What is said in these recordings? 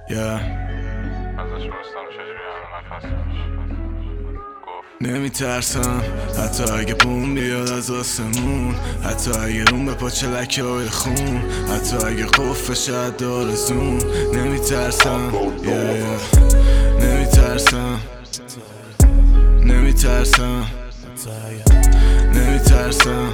ازش پرسیدم چجوری همه نفس نمیترسم حتی اگه بوم بیاد از آسمون، حتی اگه روم به پاچه لکه های خون، حتی اگه قفل شد آرزون. نمیترسم نمیترسم نمیترسم نمیترسم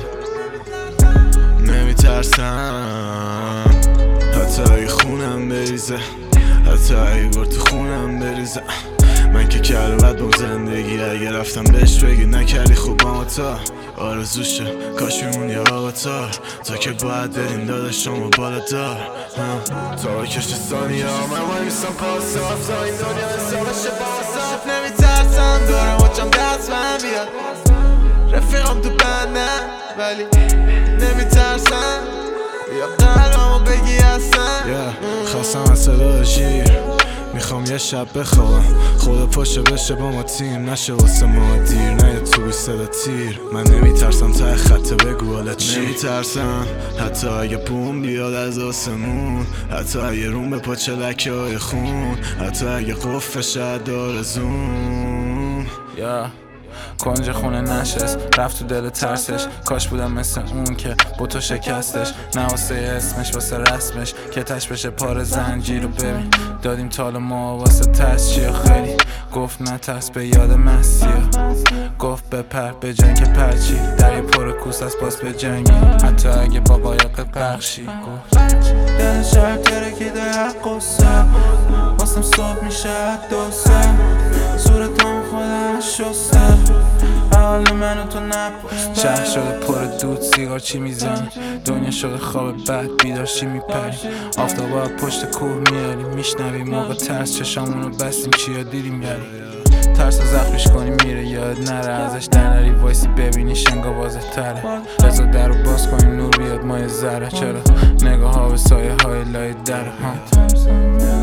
نمیترسم حتی اگه خونم بریزه، حتی اگه بار تو خونم بریزه. من که کربت بام زندگی، اگه رفتم بهش بگی نکردی خوبم تا آرزوشه کاش میمونی آواتار، تا که باید بریم داداش شما بالا دار. تا کشت ثانیه من وای میستم پاساف، تا این دنیا حسابش باساف. نمیترسم دارم وچم دست من بیاد، رفیقم تو بنده ولی نمیترسم یا قلبمو بگی اصلا. خواستم از صدا شیر، میخوام یه شب بخوابم، خدا پاشه بشه با ما تیم، نشه واسه ما دیر، نه تو بی صدا تیر. من نمیترسم تا خط بگو حالا چی. نمیترسم حتی اگه بوم بیاد از آسمون، حتی اگه روم به پاچه لکه های خون، حتی اگه قفل شد آرزون. کنج خونه نشست رفت تو دل ترسش، کاش بودم مثل اون که با تو شکستش، نه واسه اسمش واسه رسمش که تش بشه پار زنجیر رو ببین. دادیم تال ما واسه ترس چیه، خیلی گفت نترس به یاد مسیح، گفت بپر به جنگ که پرچی در یه پر کوس از باز به جنگی، حتی اگه با قایق پخشی. گفت دل شهر ترکی در قصه واسم صبح میشه دوسته، صورتم خودم شسته حال منو تو نپرسته. شهر شده پر دود سیگار چی میزنی، دنیا شده خواب بد بیدار چی میپری، آفتابا پشت کوه میاری میشنوی موقع ترس چشامونو بستیم چیا دیدیم یاری. ترس و زخمش کنی میره یاد نره، ازش در نری وایسی ببینی شنگا واضح تره. رضا در رو باز کنیم نور بیاد مایه ذره، چرا نگاه ها به سایه های لای در